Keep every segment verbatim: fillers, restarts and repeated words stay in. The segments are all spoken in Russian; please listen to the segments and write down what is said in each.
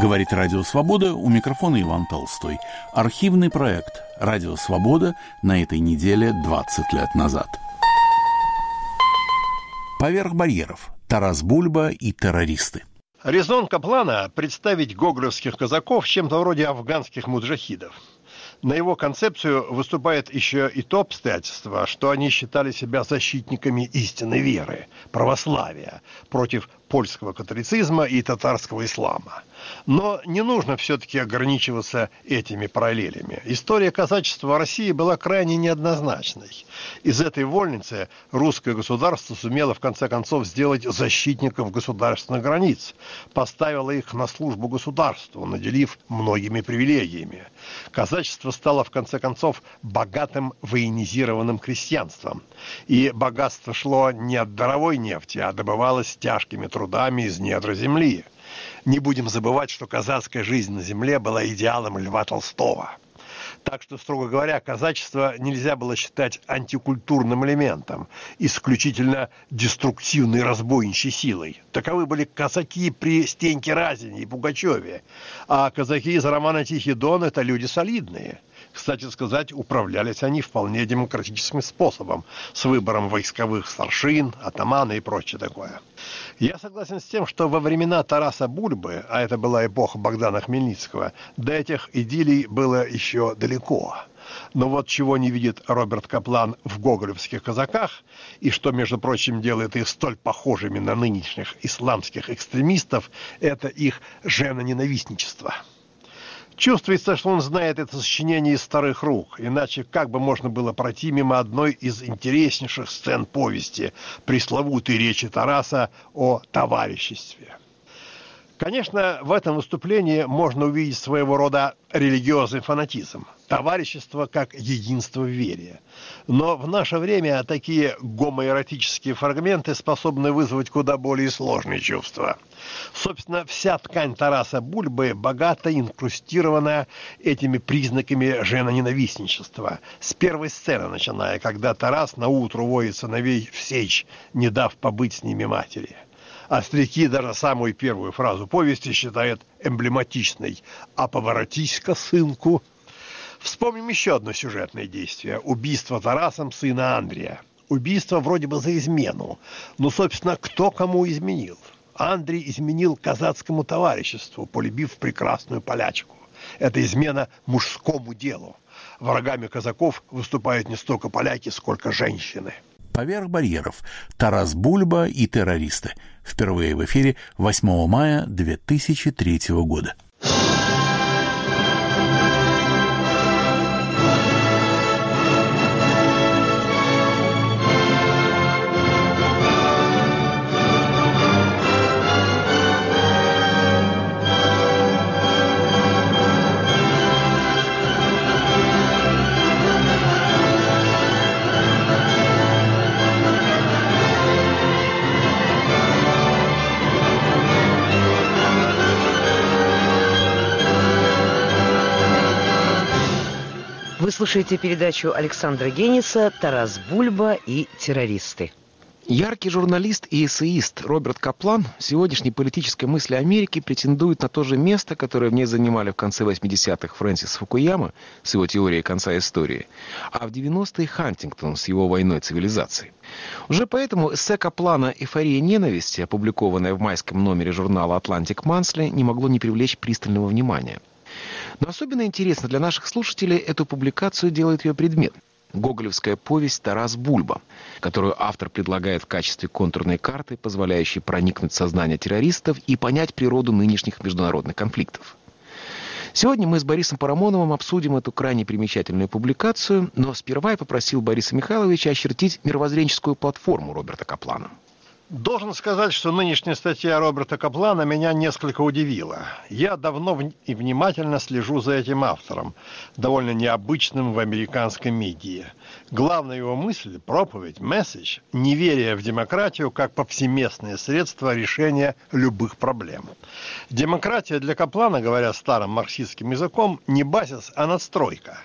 Говорит Радио Свобода, у микрофона Иван Толстой. Архивный проект «Радио Свобода» на этой неделе двадцать лет назад. Поверх барьеров. Тарас Бульба и террористы. Резон Каплана – представить гоголевских казаков чем-то вроде афганских муджахидов. На его концепцию выступает еще и то обстоятельство, что они считали себя защитниками истинной веры, православия, против польского католицизма и татарского ислама. Но не нужно все-таки ограничиваться этими параллелями. История казачества в России была крайне неоднозначной. Из этой вольницы русское государство сумело в конце концов сделать защитников государственных границ, поставило их на службу государству, наделив многими привилегиями. Казачество стало в конце концов богатым военизированным крестьянством. И богатство шло не от даровой нефти, а добывалось тяжкими трудами из недр земли. Не будем забывать, что казацкая жизнь на земле была идеалом Льва Толстого. Так что, строго говоря, казачество нельзя было считать антикультурным элементом, исключительно деструктивной разбойничьей силой. Таковы были казаки при Стеньке Разине и Пугачеве. А казаки из романа «Тихий Дон» – это люди солидные. Кстати сказать, управлялись они вполне демократическим способом, с выбором войсковых старшин, атамана и прочее такое. Я согласен с тем, что во времена Тараса Бульбы, а это была эпоха Богдана Хмельницкого, до этих идиллий было еще далеко. Но вот чего не видит Роберт Каплан в гоголевских казаках, и что, между прочим, делает их столь похожими на нынешних исламских экстремистов, это их женоненавистничество. Чувствуется, что он знает это сочинение из старых рук, иначе как бы можно было пройти мимо одной из интереснейших сцен повести, пресловутой речи Тараса о товариществе. Конечно, в этом выступлении можно увидеть своего рода религиозный фанатизм. Товарищество как единство в вере. Но в наше время такие гомоэротические фрагменты способны вызвать куда более сложные чувства. Собственно, вся ткань Тараса Бульбы богато инкрустирована этими признаками женоненавистничества. С первой сцены начиная, когда Тарас наутро уводит сыновей в сечь, не дав побыть с ними матери. Остряки даже самую первую фразу повести считают эмблематичной. «А поворотись-ка, сынку». Вспомним еще одно сюжетное действие. Убийство Тарасом сына Андрея. Убийство вроде бы за измену. Но, собственно, кто кому изменил? Андрей изменил казацкому товариществу, полюбив прекрасную полячку. Это измена мужскому делу. Врагами казаков выступают не столько поляки, сколько женщины. Поверх барьеров. Тарас Бульба и террористы. Впервые в эфире восьмого мая две тысячи третьего года. Вы слушаете передачу Александра Гениса «Тарас Бульба и террористы». Яркий журналист и эссеист Роберт Каплан в сегодняшней политической мысли Америки претендует на то же место, которое в ней занимали в конце восьмидесятых Фрэнсис Фукуяма с его теорией конца истории, а в девяностые Хантингтон с его войной цивилизаций. Уже поэтому эссе Каплана «Эйфория ненависти», опубликованное в майском номере журнала «Атлантик Мансли», не могло не привлечь пристального внимания. Но особенно интересно для наших слушателей эту публикацию делает ее предмет – гоголевская повесть «Тарас Бульба», которую автор предлагает в качестве контурной карты, позволяющей проникнуть в сознание террористов и понять природу нынешних международных конфликтов. Сегодня мы с Борисом Парамоновым обсудим эту крайне примечательную публикацию, но сперва я попросил Бориса Михайловича очертить мировоззренческую платформу Роберта Каплана. Должен сказать, что нынешняя статья Роберта Каплана меня несколько удивила. Я давно и внимательно слежу за этим автором, довольно необычным в американской медиа. Главная его мысль, проповедь, месседж – неверие в демократию как повсеместное средство решения любых проблем. Демократия для Каплана, говоря старым марксистским языком, не базис, а надстройка.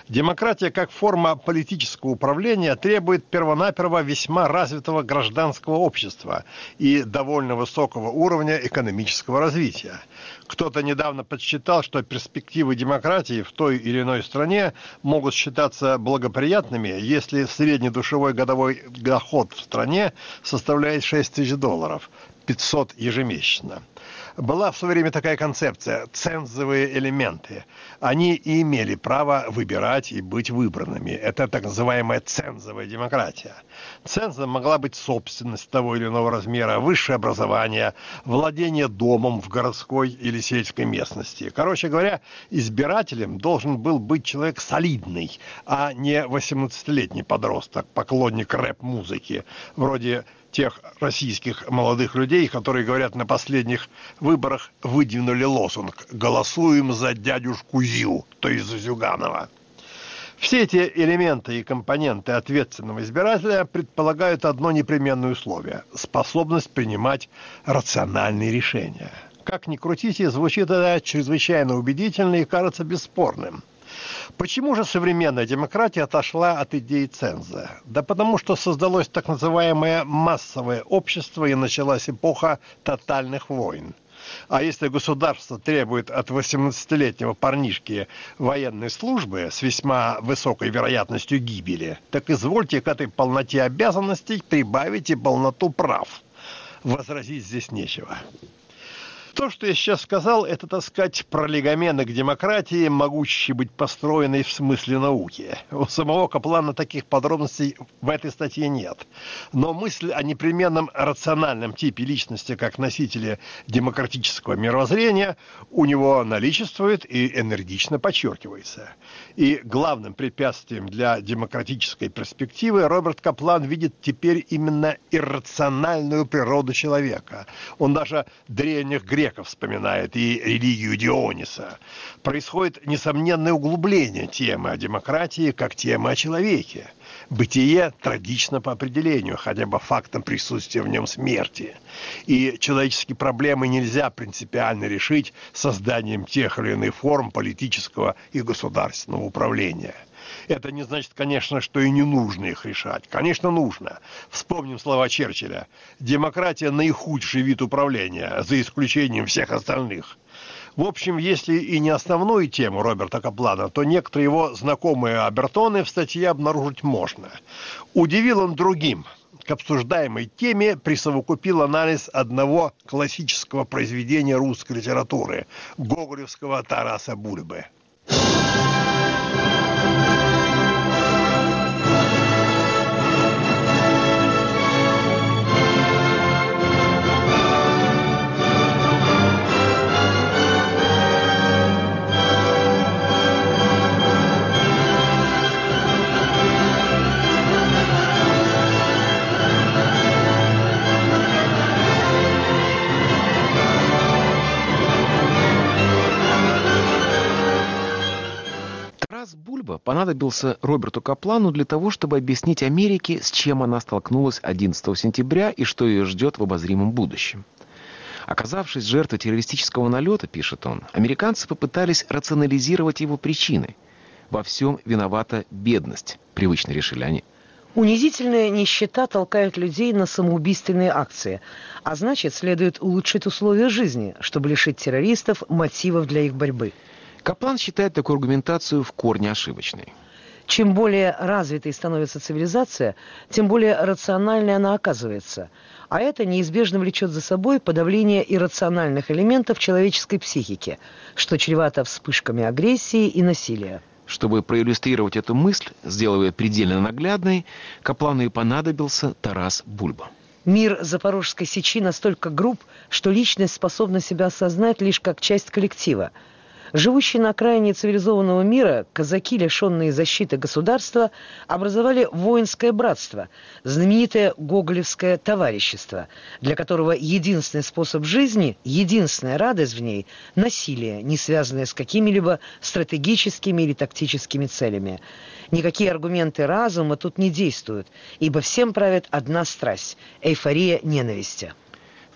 Демократия как форма политического управления требует первонаперво весьма развитого гражданского общества и довольно высокого уровня экономического развития. Кто-то недавно подсчитал, что перспективы демократии в той или иной стране могут считаться благоприятными, если среднедушевой годовой доход в стране составляет шесть тысяч долларов, пятьсот ежемесячно. Была в свое время такая концепция – цензовые элементы. Они и имели право выбирать и быть выбранными. Это так называемая цензовая демократия. Цензом могла быть собственность того или иного размера, высшее образование, владение домом в городской или сельской местности. Короче говоря, избирателем должен был быть человек солидный, а не восемнадцатилетний подросток, поклонник рэп-музыки, вроде тех российских молодых людей, которые, говорят, на последних выборах выдвинули лозунг «Голосуем за дядюшку Зю», то есть за Зюганова. Все эти элементы и компоненты ответственного избирателя предполагают одно непременное условие – способность принимать рациональные решения. Как ни крутите, звучит это чрезвычайно убедительно и кажется бесспорным. Почему же современная демократия отошла от идеи ценза? Да потому что создалось так называемое массовое общество и началась эпоха тотальных войн. А если государство требует от восемнадцатилетнего парнишки военной службы с весьма высокой вероятностью гибели, так извольте к этой полноте обязанностей прибавить и полноту прав. Возразить здесь нечего. То, что я сейчас сказал, это, так сказать, пролегомены к демократии, могущие быть построенной в смысле науки. У самого Каплана таких подробностей в этой статье нет. Но мысль о непременном рациональном типе личности как носителе демократического мировоззрения у него наличествует и энергично подчеркивается. И главным препятствием для демократической перспективы Роберт Каплан видит теперь именно иррациональную природу человека. Он даже древних греков вспоминает и религию Диониса. Происходит несомненное углубление темы о демократии как темы о человеке. Бытие трагично по определению, хотя бы фактом присутствия в нем смерти. И человеческие проблемы нельзя принципиально решить созданием тех или иных форм политического и государственного управления. Это не значит, конечно, что и не нужно их решать. Конечно, нужно. Вспомним слова Черчилля. Демократия – наихудший вид управления, за исключением всех остальных. В общем, если и не основную тему Роберта Каплана, то некоторые его знакомые обертоны в статье обнаружить можно. Удивил он другим. К обсуждаемой теме присовокупил анализ одного классического произведения русской литературы – гоголевского Тараса Бульбы. Бульба понадобился Роберту Каплану для того, чтобы объяснить Америке, с чем она столкнулась одиннадцатого сентября и что ее ждет в обозримом будущем. Оказавшись жертвой террористического налета, пишет он, американцы попытались рационализировать его причины. Во всем виновата бедность, привычно решили они. Унизительная нищета толкает людей на самоубийственные акции, а значит, следует улучшить условия жизни, чтобы лишить террористов мотивов для их борьбы. Каплан считает такую аргументацию в корне ошибочной. Чем более развитой становится цивилизация, тем более рациональной она оказывается. А это неизбежно влечет за собой подавление иррациональных элементов человеческой психики, что чревато вспышками агрессии и насилия. Чтобы проиллюстрировать эту мысль, сделав ее предельно наглядной, Каплану и понадобился Тарас Бульба. Мир Запорожской Сечи настолько груб, что личность способна себя осознать лишь как часть коллектива. Живущие на окраине цивилизованного мира, казаки, лишенные защиты государства, образовали воинское братство, знаменитое гоголевское товарищество, для которого единственный способ жизни, единственная радость в ней – насилие, не связанное с какими-либо стратегическими или тактическими целями. Никакие аргументы разума тут не действуют, ибо всем правит одна страсть – эйфория ненависти. В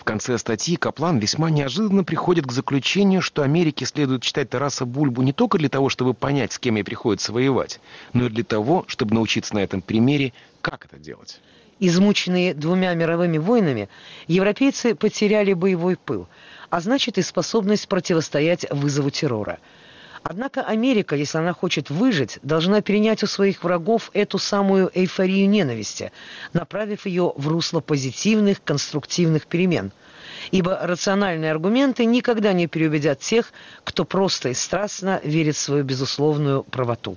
конце статьи Каплан весьма неожиданно приходит к заключению, что Америке следует читать Тараса Бульбу не только для того, чтобы понять, с кем ей приходится воевать, но и для того, чтобы научиться на этом примере, как это делать. Измученные двумя мировыми войнами, европейцы потеряли боевой пыл, а значит и способность противостоять вызову террора. Однако Америка, если она хочет выжить, должна перенять у своих врагов эту самую эйфорию ненависти, направив ее в русло позитивных, конструктивных перемен. Ибо рациональные аргументы никогда не переубедят тех, кто просто и страстно верит в свою безусловную правоту.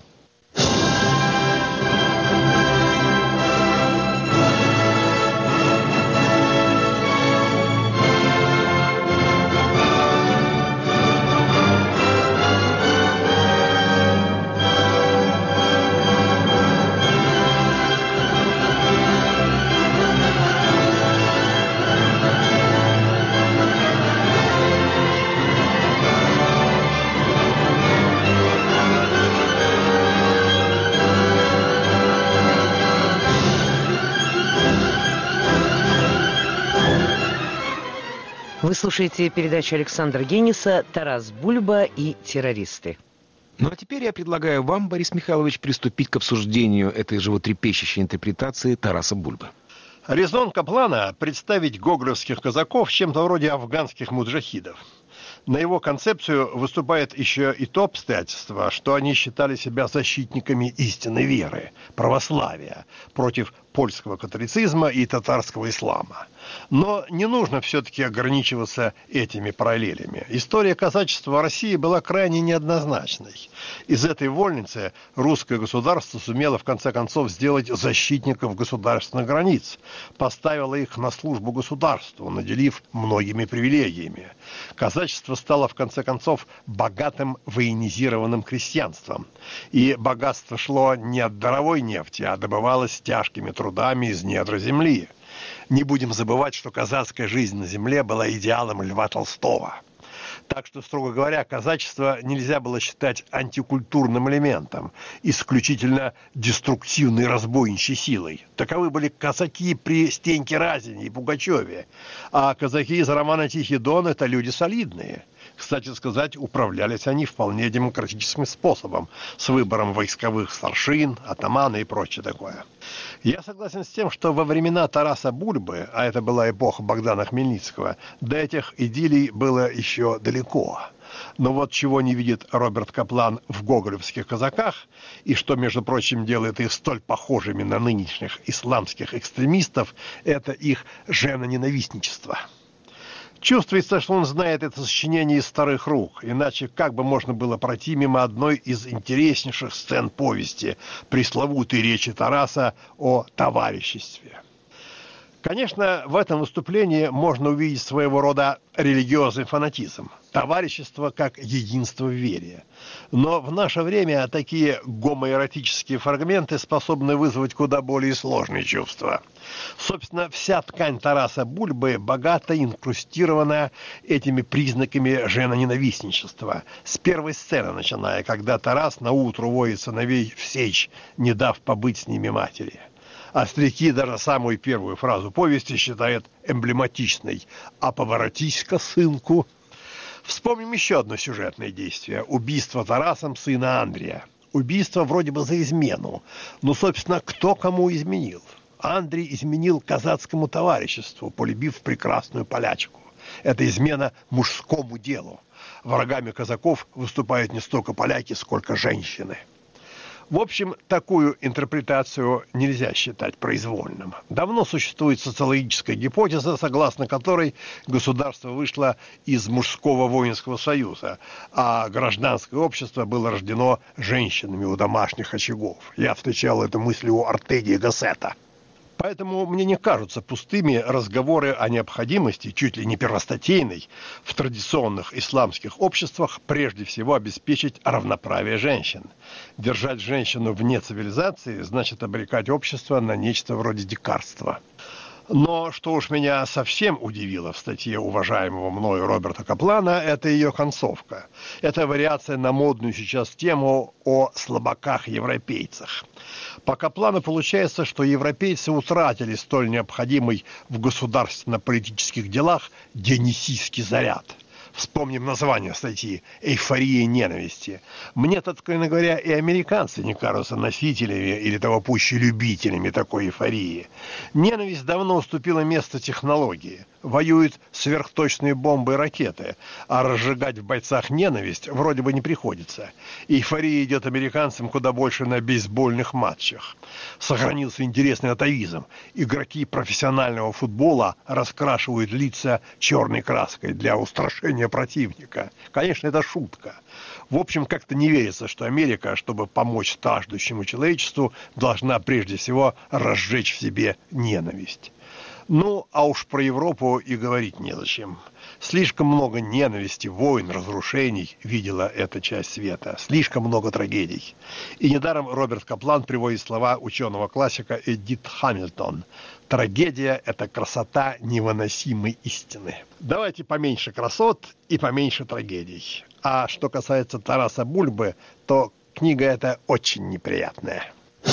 Вы слушаете передачу Александра Гениса «Тарас Бульба и террористы». Ну а теперь я предлагаю вам, Борис Михайлович, приступить к обсуждению этой животрепещущей интерпретации Тараса Бульбы. Резон Каплана – представить гоголевских казаков чем-то вроде афганских муджахидов. На его концепцию выступает еще и то обстоятельство, что они считали себя защитниками истинной веры, православия, против польского католицизма и татарского ислама. Но не нужно все-таки ограничиваться этими параллелями. История казачества в России была крайне неоднозначной. Из этой вольницы русское государство сумело в конце концов сделать защитников государственных границ, поставило их на службу государству, наделив многими привилегиями. Казачество стало в конце концов богатым военизированным крестьянством. И богатство шло не от даровой нефти, а добывалось тяжкими трудами из недр земли. Не будем забывать, что казацкая жизнь на земле была идеалом Льва Толстого. Так что, строго говоря, казачество нельзя было считать антикультурным элементом, исключительно деструктивной разбойничьей силой. Таковы были казаки при Стеньке Разине и Пугачеве. А казаки из романа «Тихий Дон» — это люди солидные. Кстати сказать, управлялись они вполне демократическим способом, с выбором войсковых старшин, атамана и прочее такое. Я согласен с тем, что во времена Тараса Бульбы, а это была эпоха Богдана Хмельницкого, до этих идиллий было еще далеко. Но вот чего не видит Роберт Каплан в гоголевских казаках, и что, между прочим, делает их столь похожими на нынешних исламских экстремистов, это их женоненавистничество. Чувствуется, что он знает это сочинение из старых рук, иначе как бы можно было пройти мимо одной из интереснейших сцен повести, пресловутой речи Тараса о товариществе. Конечно, в этом выступлении можно увидеть своего рода религиозный фанатизм, товарищество как единство в вере. Но в наше время такие гомоэротические фрагменты способны вызвать куда более сложные чувства. Собственно, вся ткань Тараса Бульбы богато инкрустирована этими признаками женоненавистничества. С первой сцены начиная, когда Тарас наутро уводит сыновей в сечь, не дав побыть с ними матери. Остряки даже самую первую фразу повести считают эмблематичной. «А поворотись-ка, сынку». Вспомним еще одно сюжетное действие. Убийство Тарасом сына Андрея. Убийство вроде бы за измену. Но, собственно, кто кому изменил? Андрей изменил казацкому товариществу, полюбив прекрасную полячку. Это измена мужскому делу. Врагами казаков выступают не столько поляки, сколько женщины. В общем, такую интерпретацию нельзя считать произвольным. Давно существует социологическая гипотеза, согласно которой государство вышло из мужского воинского союза, а гражданское общество было рождено женщинами у домашних очагов. Я встречал эту мысль у Ортеги и Гассета. Поэтому мне не кажутся пустыми разговоры о необходимости, чуть ли не первостатейной, в традиционных исламских обществах прежде всего обеспечить равноправие женщин. Держать женщину вне цивилизации значит обрекать общество на нечто вроде дикарства. Но что уж меня совсем удивило в статье уважаемого мною Роберта Каплана, это ее концовка. Это вариация на модную сейчас тему о слабаках-европейцах. По Каплану получается, что европейцы утратили столь необходимый в государственно-политических делах дионисийский заряд. Вспомним название статьи «Эйфория ненависти». Мне-то, откровенно говоря, и американцы не кажутся носителями или того пуще любителями такой эйфории. Ненависть давно уступила место технологии. Воюют сверхточные бомбы и ракеты, а разжигать в бойцах ненависть вроде бы не приходится. Эйфория идет американцам куда больше на бейсбольных матчах. Сохранился интересный атовизм. Игроки профессионального футбола раскрашивают лица черной краской для устрашения противника. Конечно, это шутка. В общем, как-то не верится, что Америка, чтобы помочь страждущему человечеству, должна прежде всего разжечь в себе ненависть. Ну, а уж про Европу и говорить незачем. Слишком много ненависти, войн, разрушений видела эта часть света. Слишком много трагедий. И недаром Роберт Каплан приводит слова ученого-классика Эдит Хамильтон. Трагедия – это красота невыносимой истины. Давайте поменьше красот и поменьше трагедий. А что касается Тараса Бульбы, то книга эта очень неприятная.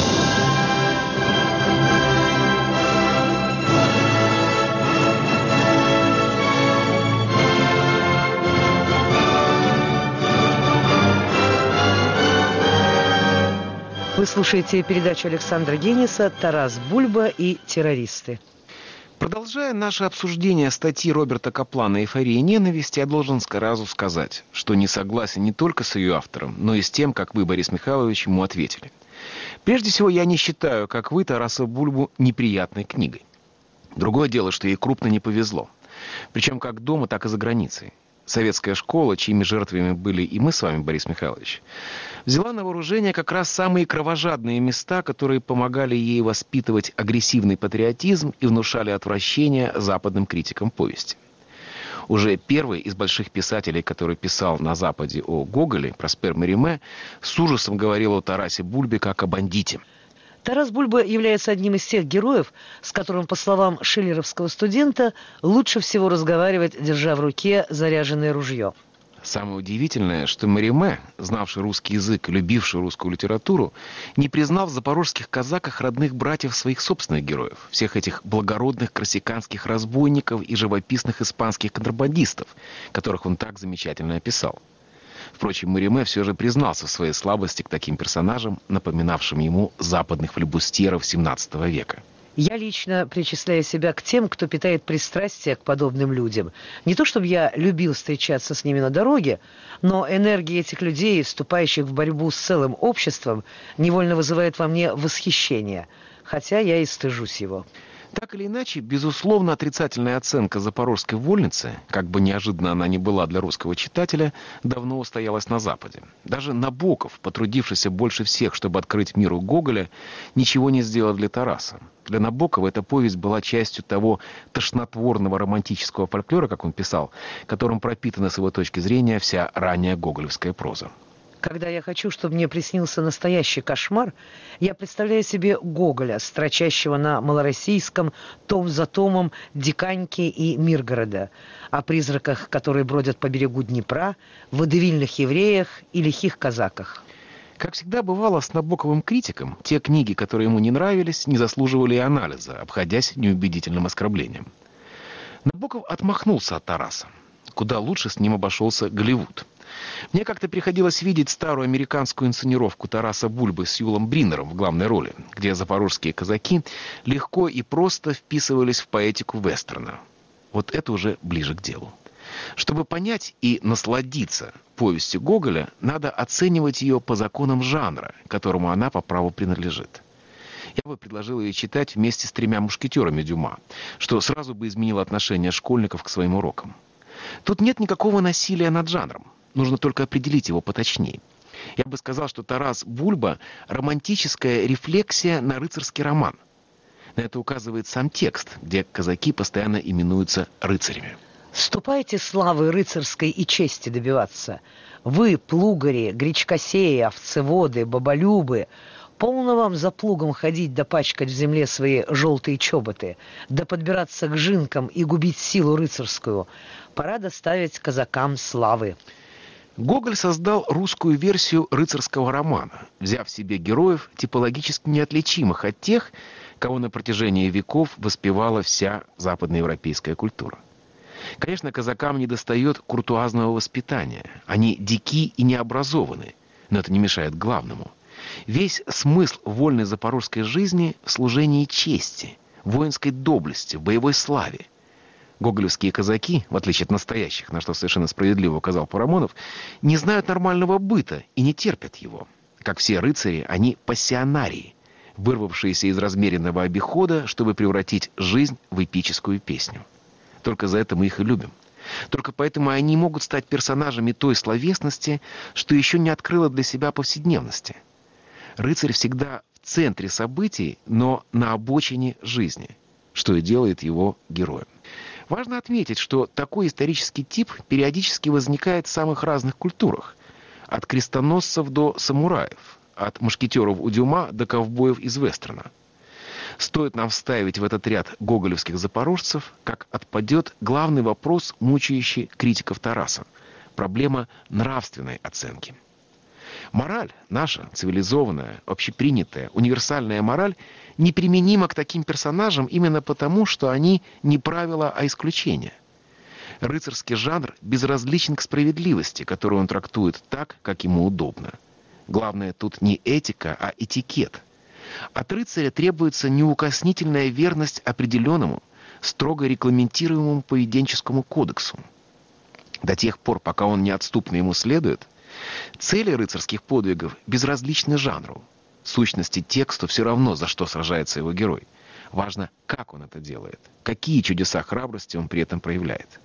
Вы слушаете передачу Александра Гениса «Тарас Бульба и террористы». Продолжая наше обсуждение статьи Роберта Каплана «Эйфория ненависти», я должен сразу сказать, что не согласен не только с ее автором, но и с тем, как вы, Борис Михайлович, ему ответили. Прежде всего, я не считаю, как вы, Тараса Бульбу неприятной книгой. Другое дело, что ей крупно не повезло. Причем как дома, так и за границей. Советская школа, чьими жертвами были и мы с вами, Борис Михайлович, взяла на вооружение как раз самые кровожадные места, которые помогали ей воспитывать агрессивный патриотизм и внушали отвращение западным критикам повести. Уже первый из больших писателей, который писал на Западе о Гоголе, Проспер Мериме, с ужасом говорил о Тарасе Бульбе как о бандите. Тарас Бульба является одним из тех героев, с которым, по словам шиллеровского студента, лучше всего разговаривать, держа в руке заряженное ружье. Самое удивительное, что Мериме, знавший русский язык, любивший русскую литературу, не признал в запорожских казаках родных братьев своих собственных героев, всех этих благородных корсиканских разбойников и живописных испанских контрабандистов, которых он так замечательно описал. Впрочем, Мериме все же признался в своей слабости к таким персонажам, напоминавшим ему западных флебустьеров семнадцатого века. Я лично причисляю себя к тем, кто питает пристрастие к подобным людям. Не то чтобы я любил встречаться с ними на дороге, но энергия этих людей, вступающих в борьбу с целым обществом, невольно вызывает во мне восхищение, хотя я и стыжусь его. Так или иначе, безусловно, отрицательная оценка запорожской вольницы, как бы неожиданно она ни была для русского читателя, давно устоялась на Западе. Даже Набоков, потрудившийся больше всех, чтобы открыть миру Гоголя, ничего не сделал для Тараса. Для Набокова эта повесть была частью того тошнотворного романтического фольклора, как он писал, которым пропитана с его точки зрения вся ранняя гоголевская проза. Когда я хочу, чтобы мне приснился настоящий кошмар, я представляю себе Гоголя, строчащего на малороссийском том за томом Диканьки и Миргорода, о призраках, которые бродят по берегу Днепра, водевильных евреях и лихих казаках. Как всегда бывало с Набоковым критиком, те книги, которые ему не нравились, не заслуживали и анализа, обходясь неубедительным оскорблением. Набоков отмахнулся от Тараса. Куда лучше с ним обошелся Голливуд. Мне как-то приходилось видеть старую американскую инсценировку Тараса Бульбы с Юлом Бриннером в главной роли, где запорожские казаки легко и просто вписывались в поэтику вестерна. Вот это уже ближе к делу. Чтобы понять и насладиться повестью Гоголя, надо оценивать ее по законам жанра, которому она по праву принадлежит. Я бы предложил ее читать вместе с «Тремя мушкетерами» Дюма, что сразу бы изменило отношение школьников к своим урокам. Тут нет никакого насилия над жанром. Нужно только определить его поточнее. Я бы сказал, что Тарас Бульба – романтическая рефлексия на рыцарский роман. На это указывает сам текст, где казаки постоянно именуются рыцарями. «Ступайте славы рыцарской и чести добиваться. Вы, плугари, гречкосеи, овцеводы, баболюбы, Полно вам за плугом ходить да пачкать в земле свои желтые чоботы, да подбираться к жинкам и губить силу рыцарскую. Пора доставить казакам славы. Гоголь создал русскую версию рыцарского романа, взяв себе героев, типологически неотличимых от тех, кого на протяжении веков воспевала вся западноевропейская культура. Конечно, казакам недостает куртуазного воспитания. Они дики и необразованы, но это не мешает главному. Весь смысл вольной запорожской жизни в служении чести, воинской доблести, в боевой славе. Гоголевские казаки, в отличие от настоящих, на что совершенно справедливо указал Парамонов, не знают нормального быта и не терпят его. Как все рыцари, они пассионарии, вырвавшиеся из размеренного обихода, чтобы превратить жизнь в эпическую песню. Только за это мы их и любим. Только поэтому они могут стать персонажами той словесности, что еще не открыла для себя повседневности. Рыцарь всегда в центре событий, но на обочине жизни, что и делает его героем. Важно отметить, что такой исторический тип периодически возникает в самых разных культурах. От крестоносцев до самураев, от мушкетеров у Дюма до ковбоев из вестерна. Стоит нам вставить в этот ряд гоголевских запорожцев, как отпадет главный вопрос, мучающий критиков Тараса – проблема нравственной оценки. Мораль, наша цивилизованная, общепринятая, универсальная мораль, неприменима к таким персонажам именно потому, что они не правила, а исключения. Рыцарский жанр безразличен к справедливости, которую он трактует так, как ему удобно. Главное тут не этика, а этикет. От рыцаря требуется неукоснительная верность определенному, строго регламентируемому поведенческому кодексу. До тех пор, пока он неотступно ему следует, цели рыцарских подвигов безразличны жанру. В сущности, тексту все равно, за что сражается его герой. Важно, как он это делает, какие чудеса храбрости он при этом проявляет.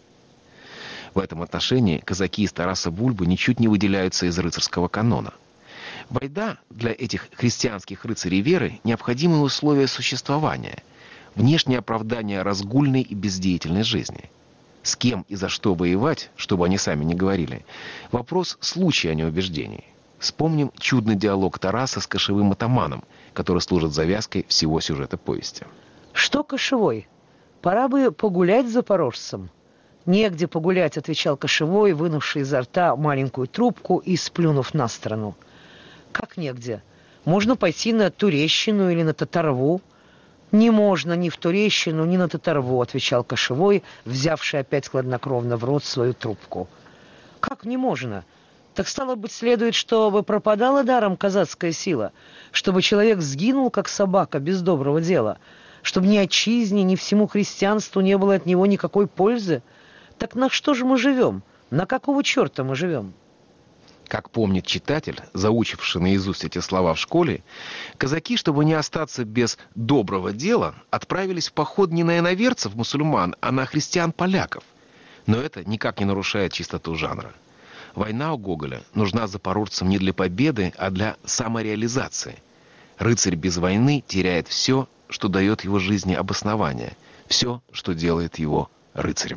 В этом отношении казаки из Тараса Бульбы ничуть не выделяются из рыцарского канона. Байда для этих христианских рыцарей веры – необходимые условия существования, внешнее оправдание разгульной и бездеятельной жизни. С кем и за что воевать, чтобы они сами не говорили, вопрос случая, а не убеждений. Вспомним чудный диалог Тараса с кошевым атаманом, который служит завязкой всего сюжета повести. «Что кошевой? Пора бы погулять с запорожцем». «Негде погулять», — отвечал кошевой, вынувший изо рта маленькую трубку и сплюнув на сторону. «Как негде? Можно пойти на Турещину или на Татарву». «Не можно ни в Турещину, ни на Татарву», — отвечал кошевой, взявший опять хладнокровно в рот свою трубку. «Как не можно? Так стало быть, следует, чтобы пропадала даром казацкая сила, чтобы человек сгинул, как собака, без доброго дела, чтобы ни отчизне, ни всему христианству не было от него никакой пользы. Так на что же мы живем? На какого черта мы живем?» Как помнит читатель, заучивший наизусть эти слова в школе, казаки, чтобы не остаться без доброго дела, отправились в поход не на иноверцев, мусульман, а на христиан-поляков. Но это никак не нарушает чистоту жанра. Война у Гоголя нужна запорожцам не для победы, а для самореализации. Рыцарь без войны теряет все, что дает его жизни обоснование, все, что делает его рыцарем.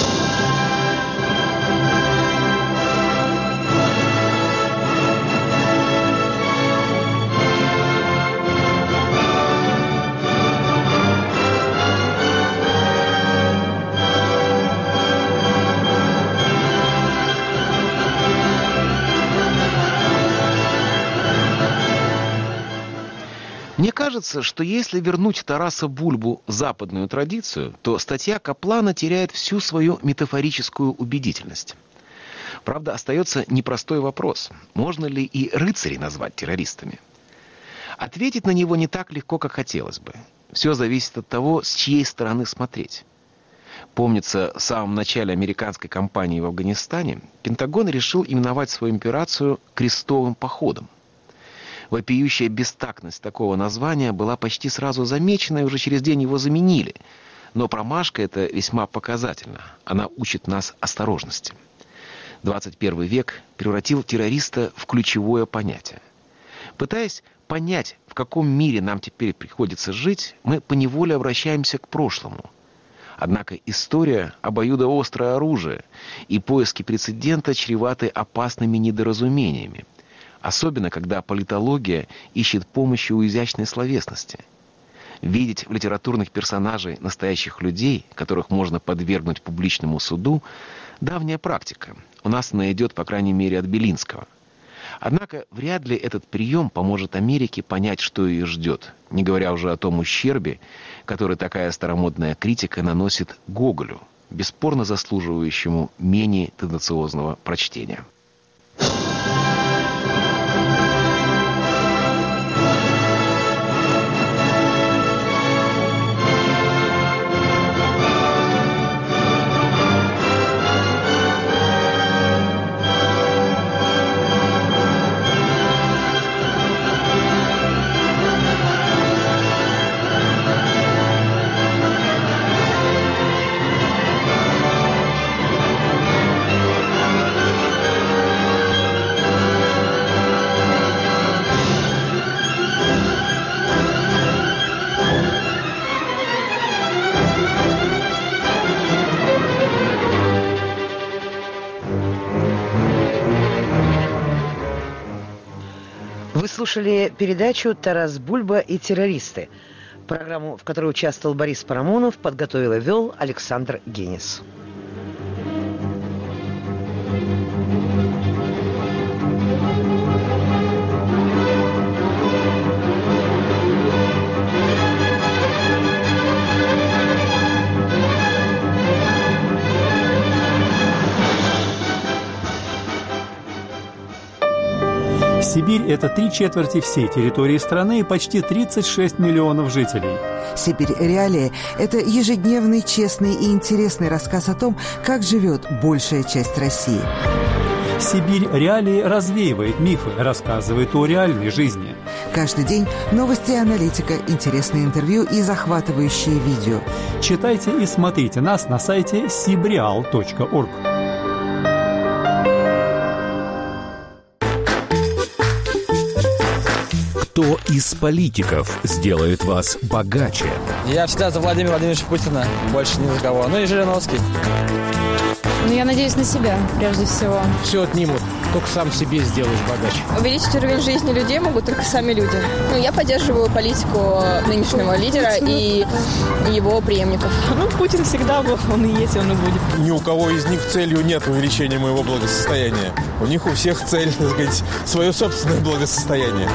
Мне кажется, что если вернуть Тараса Бульбу в западную традицию, то статья Каплана теряет всю свою метафорическую убедительность. Правда, остается непростой вопрос. Можно ли и рыцарей назвать террористами? Ответить на него не так легко, как хотелось бы. Все зависит от того, с чьей стороны смотреть. Помнится, в самом начале американской кампании в Афганистане Пентагон решил именовать свою операцию «крестовым походом». Вопиющая бестактность такого названия была почти сразу замечена, и уже через день его заменили. Но промашка эта весьма показательна. Она учит нас осторожности. двадцать первый век превратил террориста в ключевое понятие. Пытаясь понять, в каком мире нам теперь приходится жить, мы поневоле обращаемся к прошлому. Однако история – обоюдоострое оружие, и поиски прецедента чреваты опасными недоразумениями. Особенно, когда политология ищет помощи у изящной словесности. Видеть в литературных персонажей настоящих людей, которых можно подвергнуть публичному суду, давняя практика. У нас она идет, по крайней мере, от Белинского. Однако вряд ли этот прием поможет Америке понять, что ее ждет, не говоря уже о том ущербе, который такая старомодная критика наносит Гоголю, бесспорно заслуживающему менее тенденциозного прочтения. Вы слушали передачу «Тарас Бульба и террористы». Программу, в которой участвовал Борис Парамонов, подготовил и вел Александр Генис. Сибирь – это три четверти всей территории страны и почти тридцать шесть миллионов жителей. «Сибирь. Реалии» – это ежедневный, честный и интересный рассказ о том, как живет большая часть России. «Сибирь. Реалии» развеивает мифы, рассказывает о реальной жизни. Каждый день новости и аналитика, интересные интервью и захватывающие видео. Читайте и смотрите нас на сайте сибреал точка орг. Кто из политиков сделает вас богаче? Я всегда за Владимира Владимировича Путина, больше ни за кого. Ну и Жириновский. Ну, я надеюсь на себя, прежде всего. Все отнимут, только сам себе сделаешь богаче. Увеличить уровень жизни людей могут только сами люди. Ну, я поддерживаю политику нынешнего лидера и его преемников. Ну, Путин всегда был, он и есть, он и будет. Ни у кого из них целью нет увеличения моего благосостояния. У них у всех цель, так сказать, свое собственное благосостояние.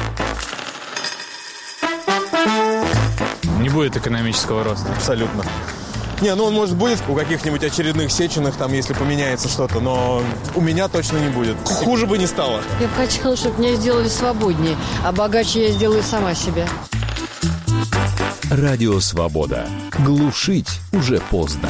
Не будет экономического роста. Абсолютно. Не, ну он, может, будет у каких-нибудь очередных Сеченых, там, если поменяется что-то, но у меня точно не будет. Хуже бы не стало. Я бы хотела, чтобы меня сделали свободнее, а богаче я сделаю сама себя. Радио «Свобода». Глушить уже поздно.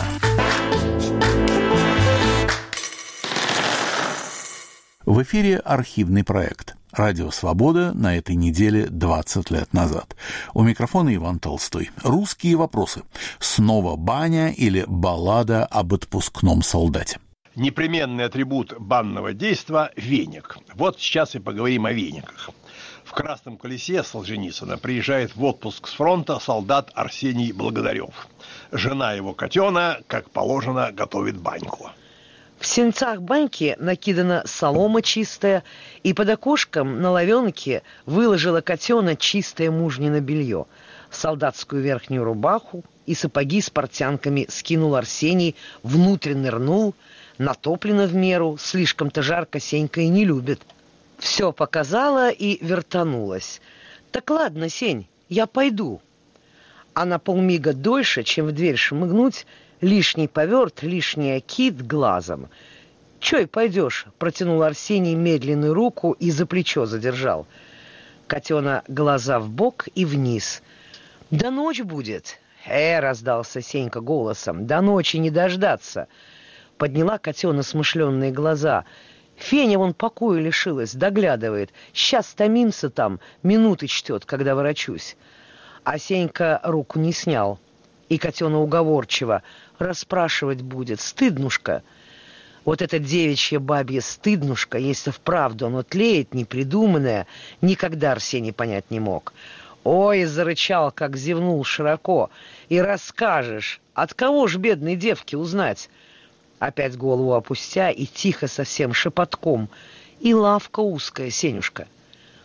В эфире архивный проект «Радио Свобода» на этой неделе двадцать лет назад. У микрофона Иван Толстой. Русские вопросы. Снова баня или баллада об отпускном солдате? Непременный атрибут банного действа – веник. Вот сейчас и поговорим о вениках. В «Красном колесе» Солженицына приезжает в отпуск с фронта солдат Арсений Благодарев. Жена его Катена, как положено, готовит баньку. В сенцах баньки накидана солома чистая, и под окошком на ловенке выложила Катена чистое мужнино белье. Солдатскую верхнюю рубаху и сапоги с портянками скинул Арсений, внутрь нырнул, натоплено в меру, слишком-то жарко Сенька и не любит. Все показала и вертанулась. «Так ладно, Сень, я пойду». А на полмига дольше, чем в дверь шмыгнуть, лишний поверт, лишний окид глазом. «Чой пойдешь?» – протянул Арсений медленную руку и за плечо задержал. Катена глаза вбок и вниз. «Да ночь будет!» «Э!» – раздался Сенька голосом. «До ночи не дождаться!» Подняла Катена смышленные глаза. «Феня вон покоя лишилась, доглядывает. Сейчас томимся там, минуты чтет, когда ворочусь». А Сенька руку не снял. И Катена уговорчиво: расспрашивать будет, стыднушка. Вот это девичье бабье стыднушка, если вправду оно тлеет, непридуманное, никогда Арсений понять не мог. Ой, зарычал, как зевнул широко. И расскажешь, от кого ж бедной девки узнать? Опять голову опустя и тихо совсем шепотком. И лавка узкая, Сенюшка.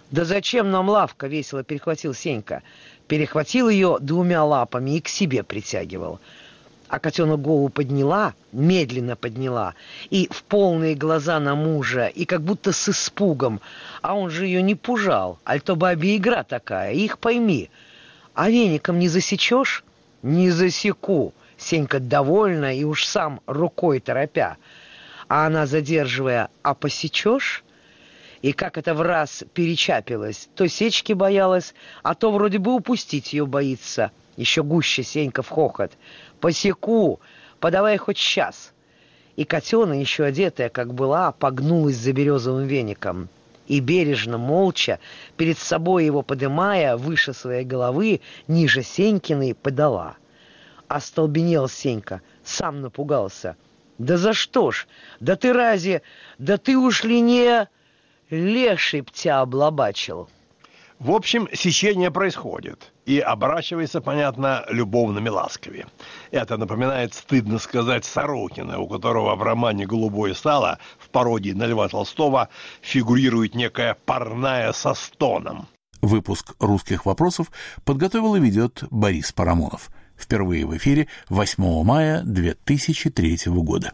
«Да зачем нам лавка?» — весело перехватил Сенька. Перехватил ее двумя лапами и к себе притягивал. А котенок голову подняла, медленно подняла, и в полные глаза на мужа, и как будто с испугом. А он же ее не пужал, аль то бабья игра такая, их пойми. А веником не засечешь? Не засеку. Сенька довольна и уж сам рукой торопя. А она, задерживая, а посечешь? И как это в раз перечапилось. То сечки боялась, а то вроде бы упустить ее боится. Еще гуще Сенька в хохот. «Посеку! Подавай хоть сейчас!» И котена, еще одетая, как была, погнулась за березовым веником. И бережно, молча, перед собой его подымая, выше своей головы, ниже Сенькиной, подала. Остолбенел Сенька, сам напугался. «Да за что ж? Да ты рази? Да ты уж ли не...» Леший б тебя облобачил. В общем, сечение происходит. И оборачивается, понятно, любовными ласками. Это напоминает, стыдно сказать, Сорокина, у которого в романе «Голубое сало» в пародии на Льва Толстого фигурирует некая парная со стоном. Выпуск «Русских вопросов» подготовил и ведет Борис Парамонов. Впервые в эфире восьмого мая две тысячи третьего года.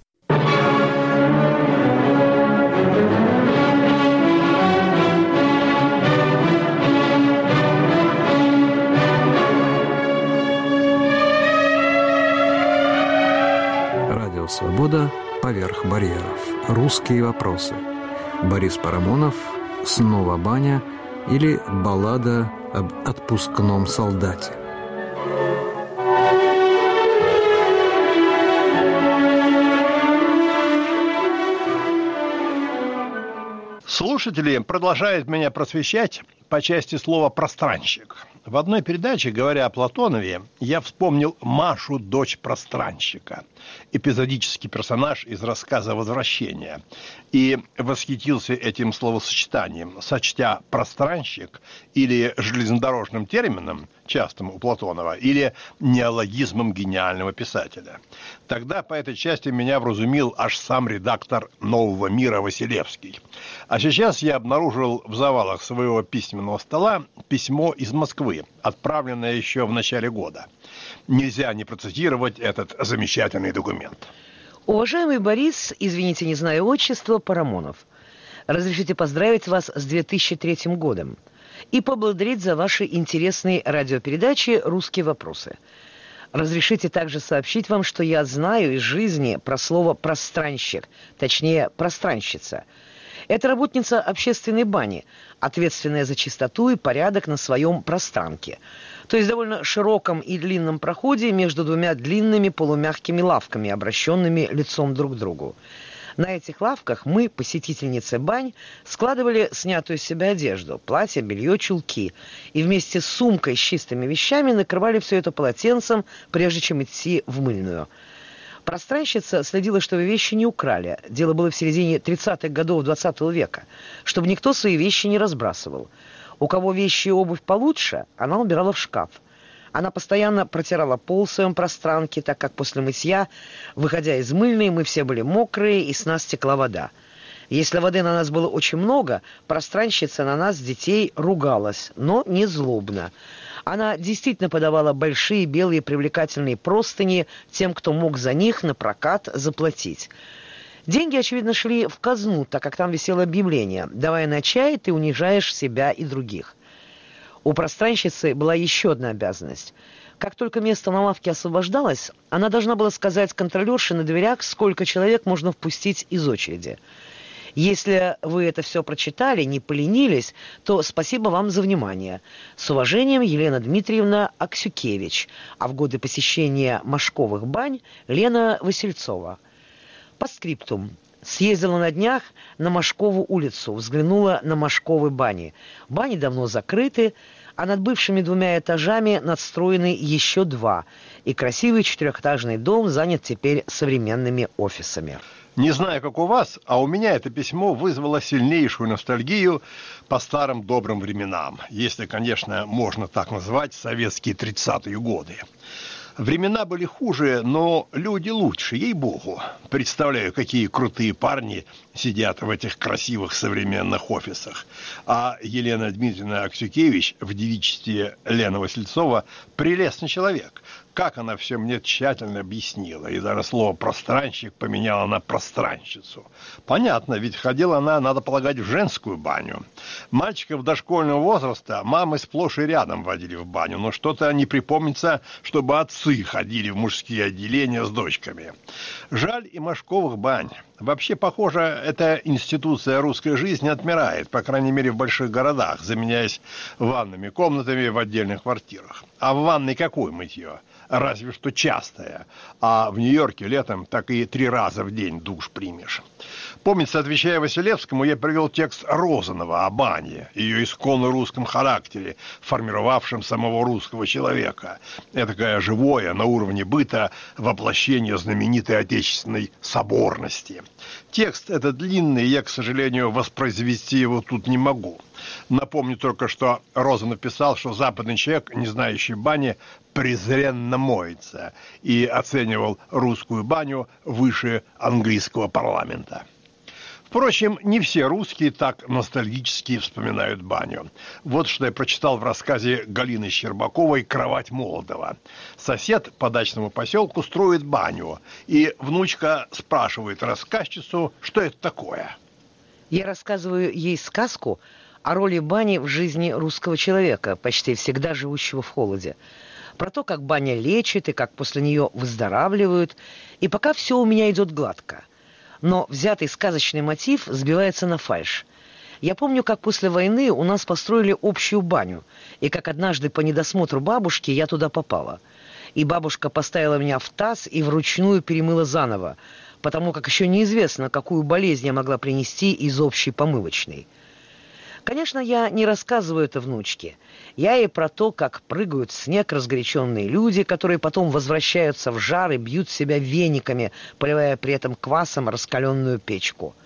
«Свобода поверх барьеров. Русские вопросы». Борис Парамонов, «Снова баня» или «Баллада об отпускном солдате». Слушатели продолжают меня просвещать по части слова «пространщик». В одной передаче, говоря о Платонове, я вспомнил Машу, дочь пространщика, эпизодический персонаж из рассказа «Возвращение», и восхитился этим словосочетанием, сочтя пространщик или железнодорожным термином, частым у Платонова, или неологизмом гениального писателя. Тогда по этой части меня вразумил аж сам редактор «Нового мира» Василевский. А сейчас я обнаружил в завалах своего письменного стола письмо из Москвы, отправленное еще в начале года. Нельзя не процитировать этот замечательный документ. Уважаемый Борис, извините, не знаю отчества, Парамонов, разрешите поздравить вас с две тысячи третьим годом и поблагодарить за ваши интересные радиопередачи «Русские вопросы». Разрешите также сообщить вам, что я знаю из жизни про слово «пространщик», точнее, «пространщица». Это работница общественной бани, ответственная за чистоту и порядок на своем пространке, то есть довольно широком и длинном проходе между двумя длинными полумягкими лавками, обращенными лицом друг к другу. На этих лавках мы, посетительницы бань, складывали снятую с себя одежду, платье, белье, чулки, и вместе с сумкой с чистыми вещами накрывали все это полотенцем, прежде чем идти в мыльную. Пространщица следила, чтобы вещи не украли. Дело было в середине тридцатых годов двадцатого века, чтобы никто свои вещи не разбрасывал. У кого вещи и обувь получше, она убирала в шкаф. Она постоянно протирала пол в своем пространке, так как после мытья, выходя из мыльной, мы все были мокрые, и с нас текла вода. Если воды на нас было очень много, пространщица на нас, детей, ругалась, но не злобно. Она действительно подавала большие белые привлекательные простыни тем, кто мог за них на прокат заплатить. Деньги, очевидно, шли в казну, так как там висело объявление: «Давая на чай, ты унижаешь себя и других». У пространщицы была еще одна обязанность. Как только место на лавке освобождалось, она должна была сказать контролерше на дверях, сколько человек можно впустить из очереди. Если вы это все прочитали, не поленились, то спасибо вам за внимание. С уважением, Елена Дмитриевна Аксюкевич, а в годы посещения Машковых бань Лена Васильцова. Постскриптум. Съездила на днях на Машкову улицу, взглянула на Машковы бани. Бани давно закрыты, а над бывшими двумя этажами надстроены еще два, и красивый четырехэтажный дом занят теперь современными офисами. Не знаю, как у вас, а у меня это письмо вызвало сильнейшую ностальгию по старым добрым временам, если, конечно, можно так назвать советские тридцатые годы. Времена были хуже, но люди лучше, ей-богу. Представляю, какие крутые парни сидят в этих красивых современных офисах. А Елена Дмитриевна Аксюкевич в девичестве Лена Васильцова прелестный человек. Как она все мне тщательно объяснила. И даже слово «пространщик» поменяла на «пространщицу». Понятно, ведь ходила она, надо полагать, в женскую баню. Мальчиков дошкольного возраста мамы сплошь и рядом водили в баню. Но что-то не припомнится, чтобы отцы ходили в мужские отделения с дочками. Жаль и мошковых бань. Вообще, похоже, эта институция русской жизни отмирает, по крайней мере, в больших городах, заменяясь ванными комнатами в отдельных квартирах. А в ванной какое мытье? Разве что частое. А в Нью-Йорке летом так и три раза в день душ примешь. Помнится, отвечая Василевскому, я привел текст Розанова о бане, ее исконно русском характере, формировавшем самого русского человека. Этакое живое, на уровне быта, воплощение знаменитой отечественной соборности. Текст этот длинный, я, к сожалению, воспроизвести его тут не могу. Напомню только, что Розанов писал, что западный человек, не знающий бани, презренно моется, и оценивал русскую баню выше английского парламента. Впрочем, не все русские так ностальгически вспоминают баню. Вот что я прочитал в рассказе Галины Щербаковой «Кровать Молодова». Сосед по дачному поселку строит баню, и внучка спрашивает рассказчицу, что это такое. Я рассказываю ей сказку о роли бани в жизни русского человека, почти всегда живущего в холоде. Про то, как баня лечит и как после нее выздоравливают. И пока все у меня идет гладко. Но взятый сказочный мотив сбивается на фальшь. Я помню, как после войны у нас построили общую баню, и как однажды по недосмотру бабушки я туда попала. И бабушка поставила меня в таз и вручную перемыла заново, потому как еще неизвестно, какую болезнь я могла принести из общей помывочной. Конечно, я не рассказываю это внучке. Я ей про то, как прыгают в снег разгоряченные люди, которые потом возвращаются в жар и бьют себя вениками, поливая при этом квасом раскаленную печку.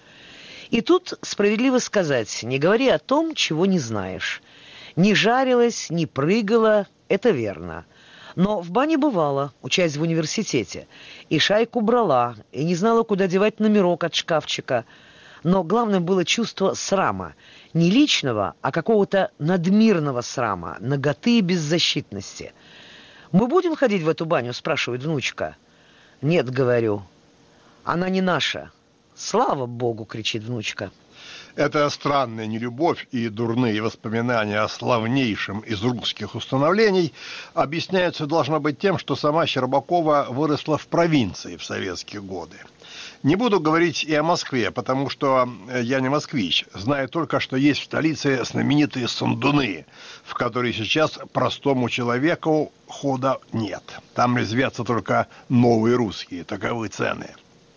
И тут справедливо сказать, не говори о том, чего не знаешь. Не жарилась, не прыгала, это верно. Но в бане бывала, учась в университете. И шайку брала, и не знала, куда девать номерок от шкафчика. Но главным было чувство срама. Не личного, а какого-то надмирного срама, наготы и беззащитности. «Мы будем ходить в эту баню?» – спрашивает внучка. «Нет», – говорю. «Она не наша». «Слава Богу!» – кричит внучка. Эта странная нелюбовь и дурные воспоминания о славнейшем из русских установлений объясняются, должно быть, тем, что сама Щербакова выросла в провинции в советские годы. Не буду говорить и о Москве, потому что я не москвич. Знаю только, что есть в столице знаменитые сундуны, в которые сейчас простому человеку хода нет. Там резвятся только новые русские, таковы цены.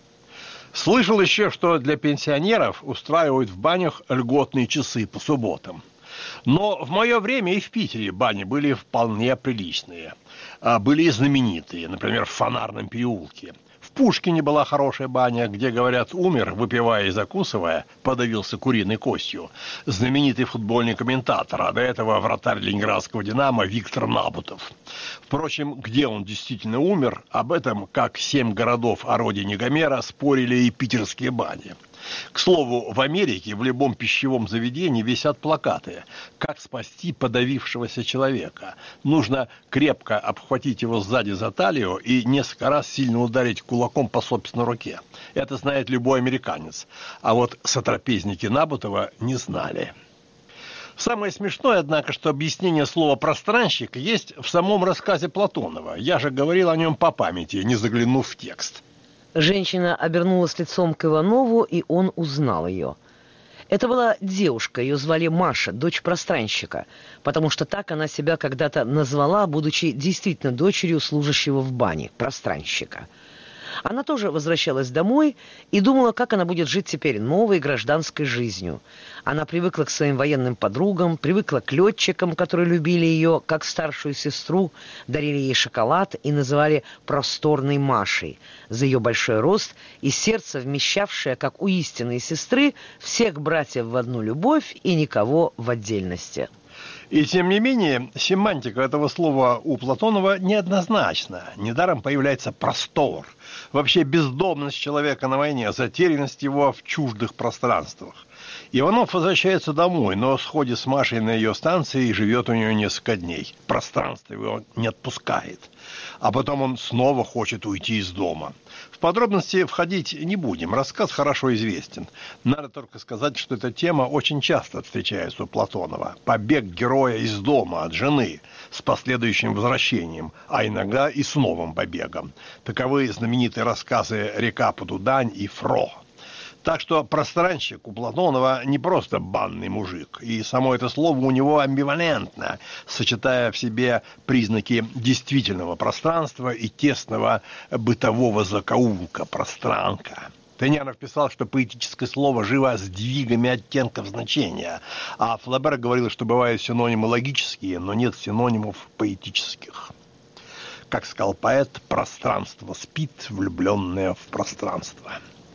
Слышал еще, что для пенсионеров устраивают в банях льготные часы по субботам. Но в мое время и в Питере бани были вполне приличные. Были и знаменитые, например, в Фонарном переулке. В Пушкине была хорошая баня, где, говорят, умер, выпивая и закусывая, подавился куриной костью, знаменитый футбольный комментатор, а до этого вратарь ленинградского «Динамо» Виктор Набутов. Впрочем, где он действительно умер, об этом, как семь городов о родине Гомера, спорили и питерские бани. К слову, в Америке в любом пищевом заведении висят плакаты «Как спасти подавившегося человека». Нужно крепко обхватить его сзади за талию и несколько раз сильно ударить кулаком по собственной руке. Это знает любой американец. А вот сотрапезники Набутова не знали. Самое смешное, однако, что объяснение слова «пространщик» есть в самом рассказе Платонова. Я же говорил о нем по памяти, не заглянув в текст. Женщина обернулась лицом к Иванову, и он узнал ее. Это была девушка, ее звали Маша, дочь пространщика, потому что так она себя когда-то назвала, будучи действительно дочерью служащего в бане, пространщика. Она тоже возвращалась домой и думала, как она будет жить теперь новой гражданской жизнью. Она привыкла к своим военным подругам, привыкла к летчикам, которые любили ее как старшую сестру, дарили ей шоколад и называли «просторной Машей» за ее большой рост и сердце, вмещавшее, как у истинной сестры, всех братьев в одну любовь и никого в отдельности. И тем не менее, семантика этого слова у Платонова неоднозначна. Недаром появляется простор. Вообще бездомность человека на войне, затерянность его в чуждых пространствах. Иванов возвращается домой, но в сходе с Машей на ее станции и живет у нее несколько дней. Пространство его не отпускает. А потом он снова хочет уйти из дома. В подробности входить не будем, рассказ хорошо известен. Надо только сказать, что эта тема очень часто встречается у Платонова. Побег героя из дома от жены с последующим возвращением, а иногда и с новым побегом. Таковы знаменитые рассказы «Река Подудань» и «Фро». Так что пространщик у Платонова не просто банный мужик, и само это слово у него амбивалентно, сочетая в себе признаки действительного пространства и тесного бытового закоулка, пространка. Тынянов писал, что поэтическое слово живо сдвигами оттенков значения, а Флабер говорил, что бывают синонимы логические, но нет синонимов поэтических. Как сказал поэт, пространство спит, влюбленное в пространство.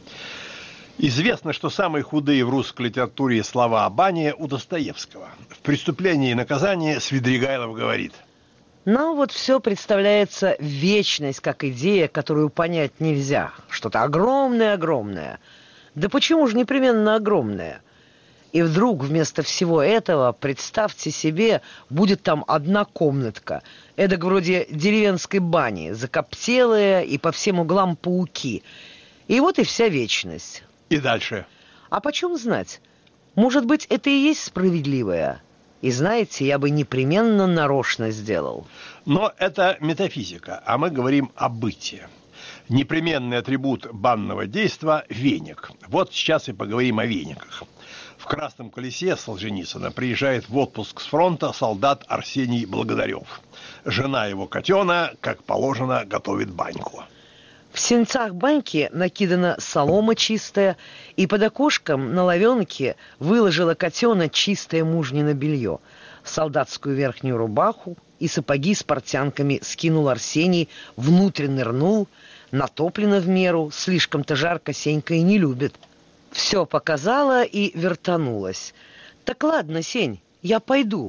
Известно, что самые худые в русской литературе слова о бане у Достоевского. В «Преступлении и наказании» Свидригайлов говорит: Нам вот все представляется вечность, как идея, которую понять нельзя. Что-то огромное-огромное. Да почему же непременно огромное? И вдруг вместо всего этого, представьте себе, будет там одна комнатка, эдак вроде деревенской бани, закоптелая и по всем углам пауки. И вот и вся вечность. И дальше. А почем знать? Может быть, это и есть справедливое? И знаете, я бы непременно нарочно сделал. Но это метафизика, а мы говорим о бытии. Непременный атрибут банного действа – веник. Вот сейчас и поговорим о вениках. В «Красном колесе» Солженицына приезжает в отпуск с фронта солдат Арсений Благодарев. Жена его Катена, как положено, готовит баньку. В сенцах баньки накидана солома чистая, и под окошком на ловенке выложила Катена чистое мужнино белье. Солдатскую верхнюю рубаху и сапоги с портянками скинул Арсений, внутрь нырнул, натоплено в меру, слишком-то жарко Сенька и не любит. Все показала и вертанулась. Так ладно, Сень, я пойду.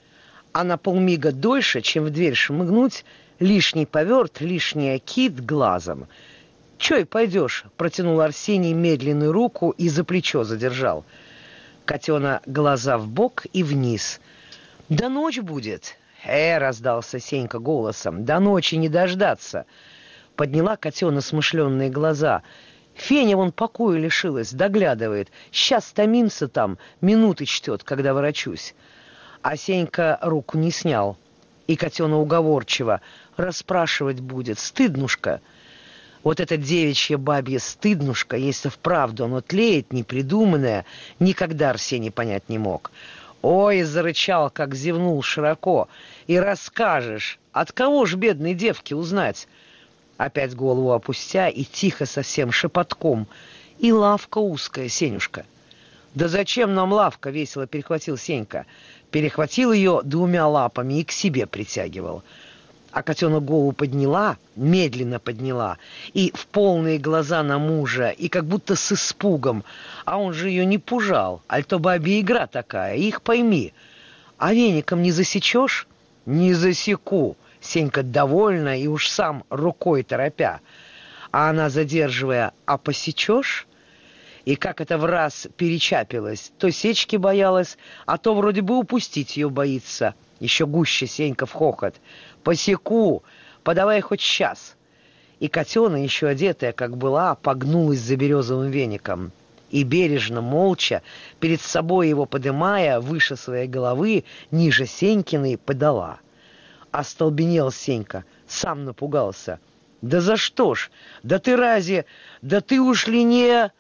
А на полмига дольше, чем в дверь шмыгнуть, лишний поверт, лишний окид глазом. «Чё и пойдешь?» – протянул Арсений медленную руку и за плечо задержал. Катена глаза вбок и вниз. «Да ночь будет!» «Э!» – раздался Сенька голосом. «До ночи не дождаться!» Подняла Катена смышленные глаза. «Феня вон покоя лишилась, доглядывает. Сейчас томимся там, минуты чтет, когда ворочусь». А Сенька руку не снял. И Катена уговорчиво: расспрашивать будет, стыднушка. Вот это девичье бабье стыднушка, если вправду оно тлеет, непридуманное, никогда Арсений понять не мог. Ой, зарычал, как зевнул широко. И расскажешь, от кого ж бедной девки узнать? Опять голову опустя и тихо совсем шепотком. И лавка узкая, Сенюшка. Да зачем нам лавка, весело перехватил Сенька. Перехватил ее двумя лапами и к себе притягивал. А Катена голову подняла, медленно подняла, и в полные глаза на мужа, и как будто с испугом. А он же ее не пужал, аль то бабья игра такая, их пойми. А веником не засечешь? Не засеку. Сенька довольна и уж сам рукой торопя. А она, задерживая: а посечешь? И как это в раз перечапилось. То сечки боялась, а то вроде бы упустить ее боится. Еще гуще Сенька в хохот. «Посеку! Подавай хоть сейчас!» И Катена, еще одетая, как была, погнулась за березовым веником. И бережно, молча, перед собой его подымая, выше своей головы, ниже Сенькиной, подала. Остолбенел Сенька, сам напугался. «Да за что ж? Да ты разве? Да ты уж ли не...»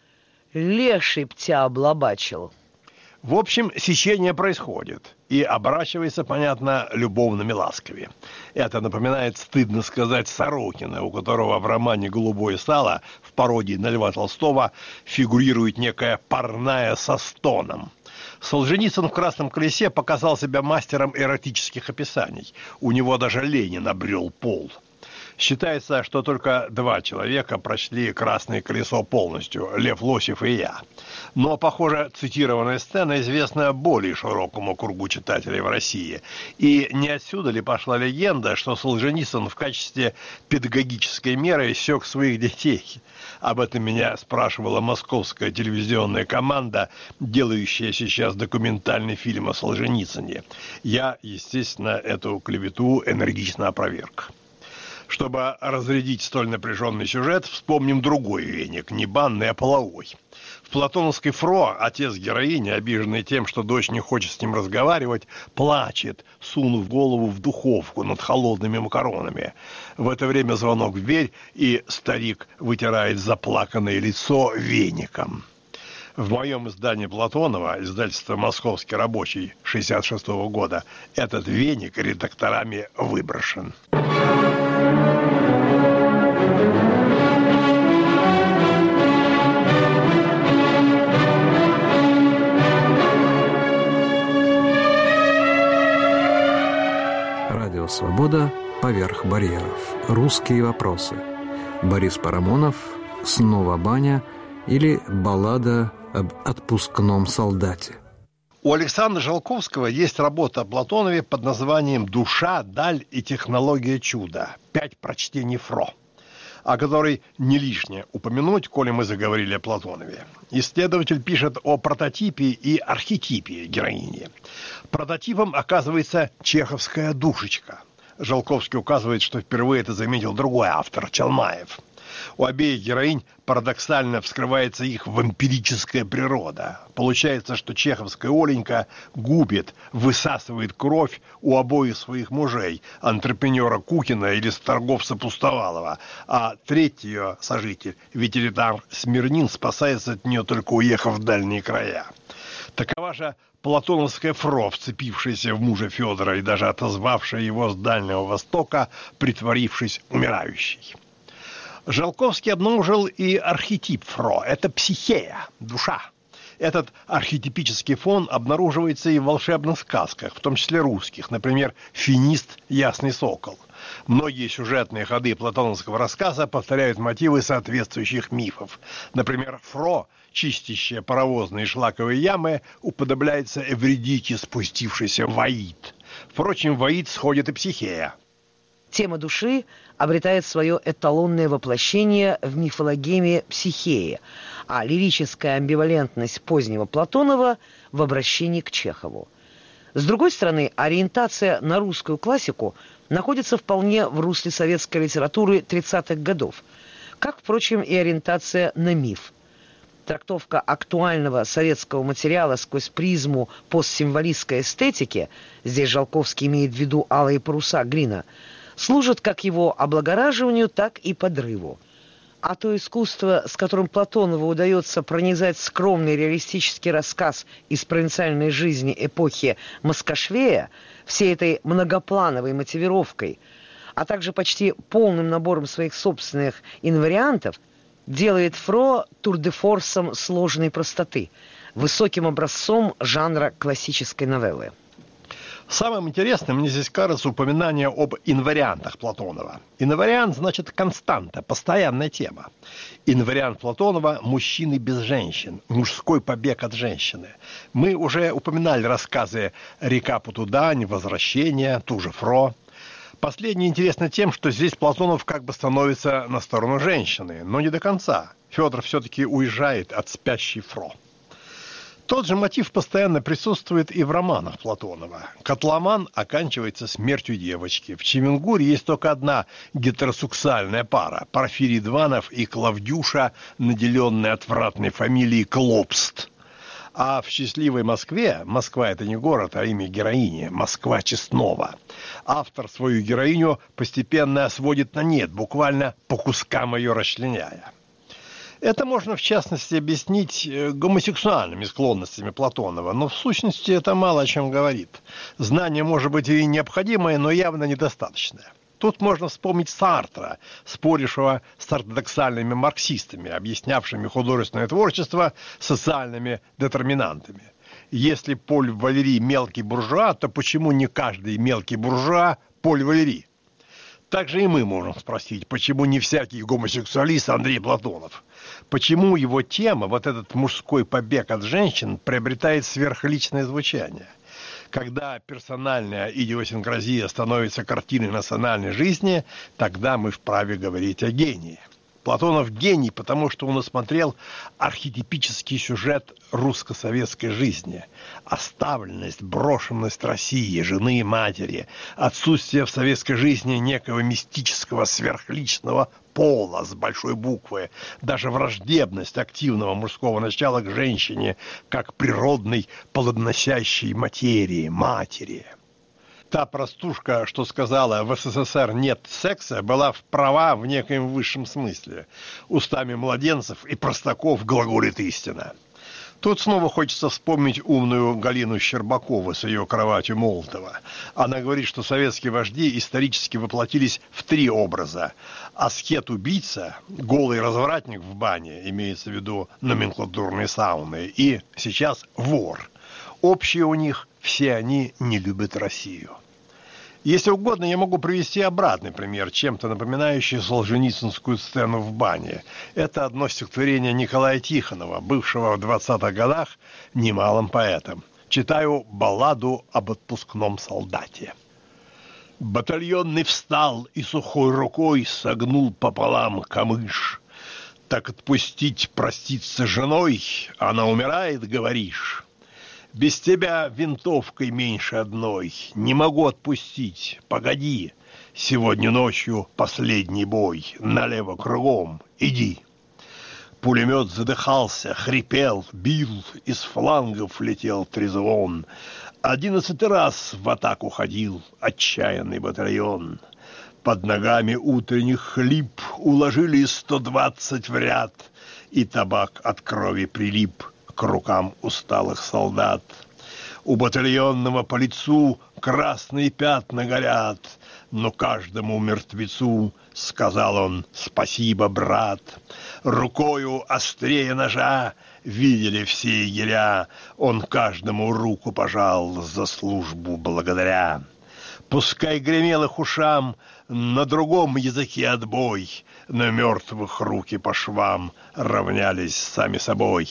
Леший б тебя облобачил. В общем, сечение происходит. И оборачивается, понятно, любовными ласками. Это напоминает, стыдно сказать, Сорокина, у которого в романе «Голубое сало» в пародии на Льва Толстого фигурирует некая парная со стоном. Солженицын в «Красном колесе» показал себя мастером эротических описаний. У него даже Ленин обрел пол. Считается, что только два человека прочли «Красное колесо» полностью – Лев Лосев и я. Но, похоже, цитированная сцена известна более широкому кругу читателей в России. И не отсюда ли пошла легенда, что Солженицын в качестве педагогической меры сёк своих детей? Об этом меня спрашивала московская телевизионная команда, делающая сейчас документальный фильм о Солженицыне. Я, естественно, эту клевету энергично опроверг. Чтобы разрядить столь напряженный сюжет, вспомним другой веник, не банный, а половой. В платоновской «Фро» отец героини, обиженный тем, что дочь не хочет с ним разговаривать, плачет, сунув голову в духовку над холодными макаронами. В это время звонок в дверь, и старик вытирает заплаканное лицо веником. В моем издании Платонова, издательство «Московский рабочий» шестьдесят шестого года, этот веник редакторами выброшен. Радио «Свобода» поверх барьеров. Русские вопросы. Борис Парамонов, «Снова баня» или «Баллада об отпускном солдате». У Александра Жолковского есть работа о Платонове под названием «Душа, даль и технология чуда. Пять прочтений Фро», о которой не лишнее упомянуть, коли мы заговорили о Платонове. Исследователь пишет о прототипе и архетипе героини. Прототипом оказывается чеховская душечка. Жолковский указывает, что впервые это заметил другой автор, Чалмаев. У обеих героинь парадоксально вскрывается их вампирическая природа. Получается, что чеховская Оленька губит, высасывает кровь у обоих своих мужей, антрепренера Кукина или торговца Пустовалова, а третий ее сожитель, ветеринар Смирнин, спасается от нее, только уехав в дальние края. Такова же платоновская Фро, вцепившаяся в мужа Федора и даже отозвавшая его с Дальнего Востока, притворившись умирающей. Жолковский обнаружил и архетип Фро – это психея, душа. Этот архетипический фон обнаруживается и в волшебных сказках, в том числе русских, например, «Финист. Ясный сокол». Многие сюжетные ходы платоновского рассказа повторяют мотивы соответствующих мифов. Например, Фро, чистящая паровозные шлаковые ямы, уподобляется Эвридике, спустившейся в Аид. Впрочем, в Аид сходит и психея. Тема души обретает свое эталонное воплощение в мифологеме Психеи, а лирическая амбивалентность позднего Платонова в обращении к Чехову. С другой стороны, ориентация на русскую классику находится вполне в русле советской литературы тридцатых годов, как, впрочем, и ориентация на миф. Трактовка актуального советского материала сквозь призму постсимволистской эстетики, здесь Жолковский имеет в виду «Алые паруса» Грина, служит как его облагораживанию, так и подрыву. А то искусство, с которым Платонову удается пронизать скромный реалистический рассказ из провинциальной жизни эпохи Москошвея, всей этой многоплановой мотивировкой, а также почти полным набором своих собственных инвариантов, делает Фро тур-де-форсом сложной простоты, высоким образцом жанра классической новеллы. Самым интересным мне здесь кажется упоминание об инвариантах Платонова. Инвариант значит константа, постоянная тема. Инвариант Платонова – мужчины без женщин, мужской побег от женщины. Мы уже упоминали рассказы «Река Путудань», «Возвращение», ту же Фро. Последнее интересно тем, что здесь Платонов как бы становится на сторону женщины, но не до конца. Федор все-таки уезжает от спящей Фро. Тот же мотив постоянно присутствует и в романах Платонова. «Котломан» оканчивается смертью девочки. В «Чемингуре» есть только одна гетеросексуальная пара – Порфирий Дванов и Клавдюша, наделенная отвратной фамилией Клопст. А в «Счастливой Москве» – Москва – это не город, а имя героини – Москва Честнова. Автор свою героиню постепенно сводит на нет, буквально по кускам ее расчленяя. Это можно, в частности, объяснить гомосексуальными склонностями Платонова, но в сущности это мало о чем говорит. Знание может быть и необходимое, но явно недостаточное. Тут можно вспомнить Сартра, спорившего с ортодоксальными марксистами, объяснявшими художественное творчество социальными детерминантами. Если Поль Валери мелкий буржуа, то почему не каждый мелкий буржуа Поль Валери? Также и мы можем спросить, почему не всякий гомосексуалист Андрей Платонов? Почему его тема, вот этот мужской побег от женщин, приобретает сверхличное звучание? Когда персональная идиосинкразия становится картиной национальной жизни, тогда мы вправе говорить о гении. Платонов гений, потому что он осмотрел архетипический сюжет русско-советской жизни. Оставленность, брошенность России, жены и матери, отсутствие в советской жизни некого мистического сверхличного пола с большой буквы, даже враждебность активного мужского начала к женщине, как природной плодоносящей материи, матери. Та простушка, что сказала «в СССР нет секса», была права в некоем высшем смысле. Устами младенцев и простаков глаголит истина. Тут снова хочется вспомнить умную Галину Щербакову с ее кроватью Молотова. Она говорит, что советские вожди исторически воплотились в три образа. Аскет-убийца, голый развратник в бане, имеется в виду номенклатурные сауны, и сейчас вор. Общее у них – все они не любят Россию. Если угодно, я могу привести обратный пример, чем-то напоминающий солженицынскую сцену в бане. Это одно стихотворение Николая Тихонова, бывшего в двадцатых годах немалым поэтом. Читаю балладу об отпускном солдате. Батальонный встал и сухой рукой согнул пополам камыш. Так отпустить проститься женой, она умирает, говоришь. Без тебя винтовкой меньше одной. Не могу отпустить. Погоди. Сегодня ночью последний бой. Налево кругом. Иди. Пулемет задыхался, хрипел, бил. Из флангов летел трезвон. Одиннадцатый раз в атаку ходил отчаянный батальон. Под ногами утренних хлип уложили сто двадцать в ряд. И табак от крови прилип к рукам усталых солдат. У батальонного по лицу красные пятна горят, но каждому мертвецу сказал он «Спасибо, брат». Рукою острее ножа видели все егеря, он каждому руку пожал за службу благодаря. Пускай гремел их ушам на другом языке отбой, но мертвых руки по швам равнялись сами собой.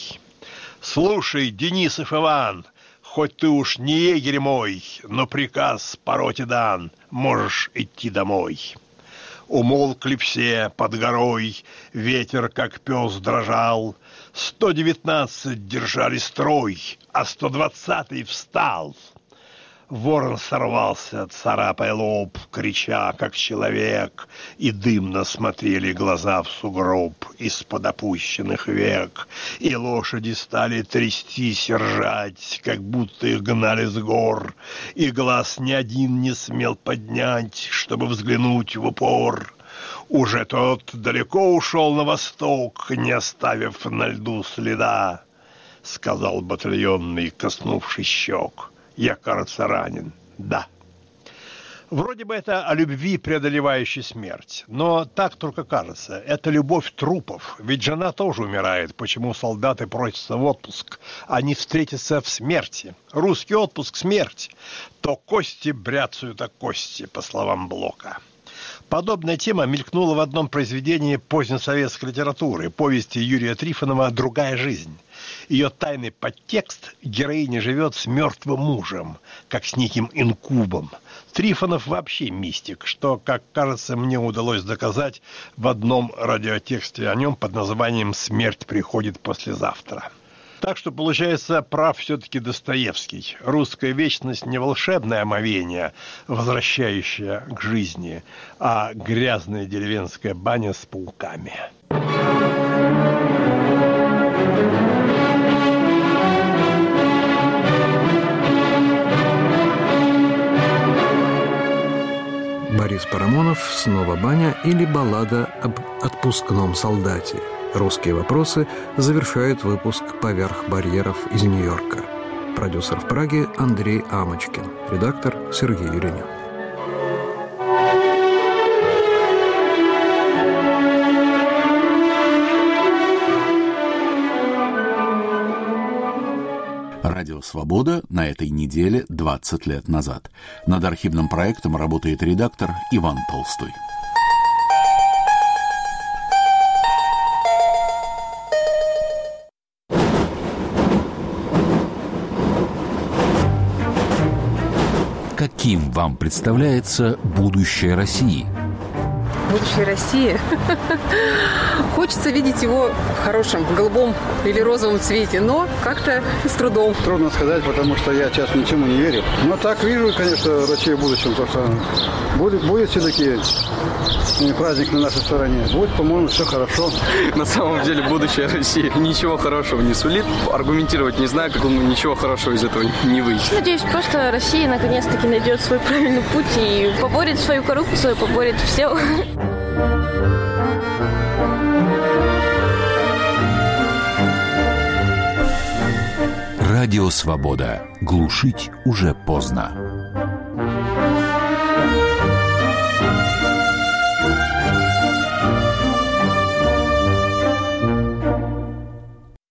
Слушай, Денисов Иван, хоть ты уж не егерь мой, но приказ по роте дан, можешь идти домой. Умолкли все под горой, ветер как пес дрожал, сто девятнадцать держали строй, а сто двадцатый встал. Ворон сорвался, царапая лоб, крича, как человек, и дымно смотрели глаза в сугроб из-под опущенных век, и лошади стали трястись и ржать, как будто их гнали с гор, и глаз ни один не смел поднять, чтобы взглянуть в упор. Уже тот далеко ушел на восток, не оставив на льду следа, — сказал батальонный, коснувшись щек. Я, кажется, ранен. Да. Вроде бы это о любви, преодолевающей смерть. Но так только кажется. Это любовь трупов. Ведь жена тоже умирает. Почему солдаты просятся в отпуск? Они встретятся в смерти. Русский отпуск — смерть. То кости бряцают о кости, по словам Блока. Подобная тема мелькнула в одном произведении позднесоветской литературы, повести Юрия Трифонова «Другая жизнь». Ее тайный подтекст – героиня живет с мертвым мужем, как с неким инкубом. Трифонов вообще мистик, что, как кажется, мне удалось доказать в одном радиотексте о нем под названием «Смерть приходит послезавтра». Так что, получается, прав все-таки Достоевский. Русская вечность не волшебное омовение, возвращающее к жизни, а грязная деревенская баня с пауками. Борис Парамонов, «Снова баня» или баллада об отпускном солдате. «Русские вопросы» завершают выпуск «Поверх барьеров» из Нью-Йорка. Продюсер в Праге Андрей Амочкин. Редактор Сергей Юренев. Радио «Свобода» на этой неделе двадцать лет назад. Над архивным проектом работает редактор Иван Толстой. Каким вам представляется будущее России? Будущее России? Хочется видеть его в хорошем, голубом или розовом цвете, но как-то с трудом. Трудно сказать, потому что я сейчас ничему не верю. Но так вижу, конечно, Россию в будущем, потому что будет, будет все-таки праздник на нашей стороне. Будет, по-моему, все хорошо. На самом деле будущее России ничего хорошего не сулит. Аргументировать не знаю, как он ничего хорошего из этого не выйдет. Надеюсь, просто Россия наконец-таки найдет свой правильный путь и поборет свою коррупцию, поборет все. Радио «Свобода». Глушить уже поздно.